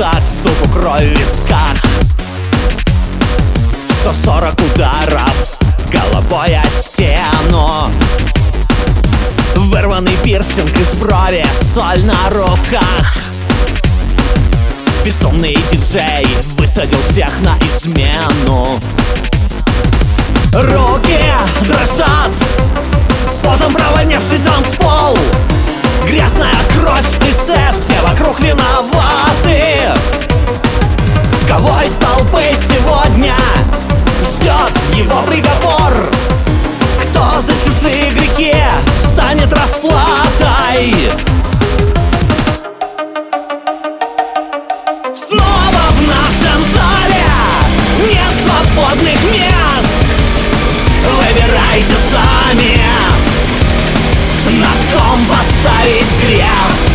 так, стуку крови в висках. 140 ударов головой о стену. Вырванный пирсинг из брови, соль на руках. Безумный диджей высадил всех на измену. Руки дрожат, потом провонявший танцпол. Грязная кровь в лице, все вокруг виноваты. Кого из толпы сегодня ждет его приговор? Кто за чужие грехи станет расплатой? Снова в нашем зале нет свободных мест. Выбирайте сами, на ком поставить крест.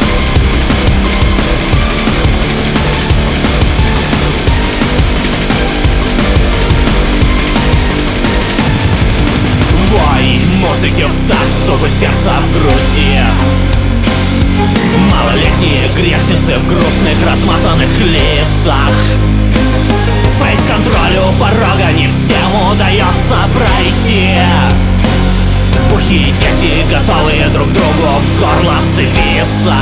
Вой музыки в такт, стуку сердца в груди. Малолетние грешницы в грустных размазанных лицах. Фейс-контролю порога не всем удается пройти. Бухие дети, готовые друг другу в горло вцепиться.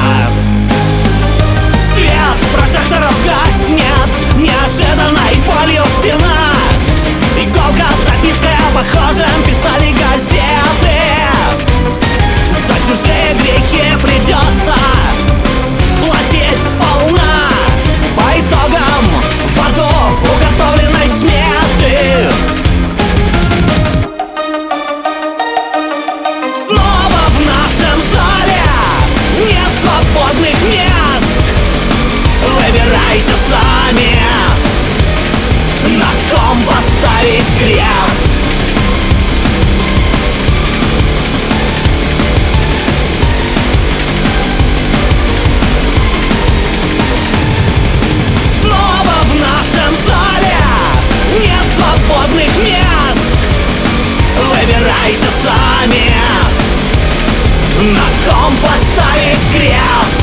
Свет прожекторов гаснет, неожиданной болью спина. Иголка с запиской о похожем писали газеты. За чужие грехи придется платить сполна. По итогам в аду уготовленной сметы. Снова в нашем зале нет свободных мест. Выбирайте сами, на ком поставить крест. Снова в нашем зале нет свободных мест. Выбирайте сами, на ком поставить крест.